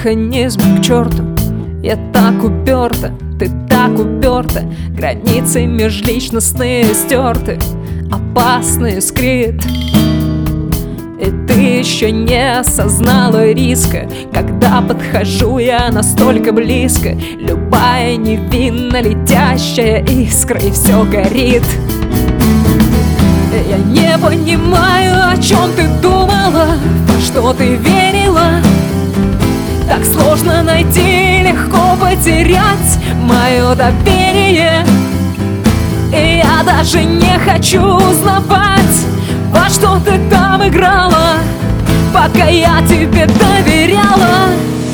механизм к черту. Я так уперта, ты так уперта, границы межличностные стерты, опасный скрит. И ты еще не осознала риска, когда подхожу я настолько близко. Любая невинно летящая искра, и все горит. Я не понимаю, о чем ты думала, во что ты верила. Так сложно найти, легко потерять мое доверие. И я даже не хочу узнавать, во что ты там играла, пока я тебе доверяла.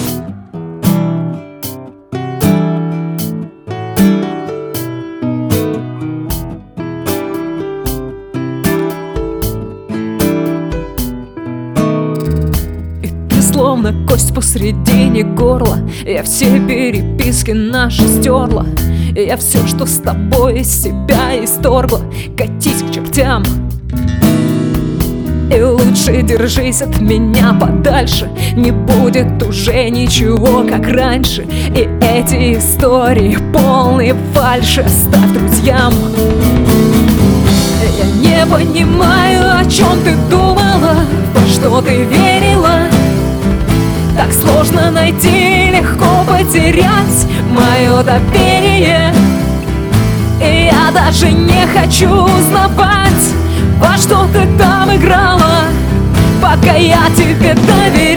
Словно кость посредине горла, я все переписки наши стерла. Я все, что с тобой, из себя исторгла. Катись к чертям, и лучше держись от меня подальше. Не будет уже ничего, как раньше. И эти истории полные фальши оставь друзьям. Я не понимаю, о чем ты думала, во что ты верила. Так сложно найти, легко потерять мое доверие. И я даже не хочу узнавать, во что ты там играла, пока я тебе доверяла.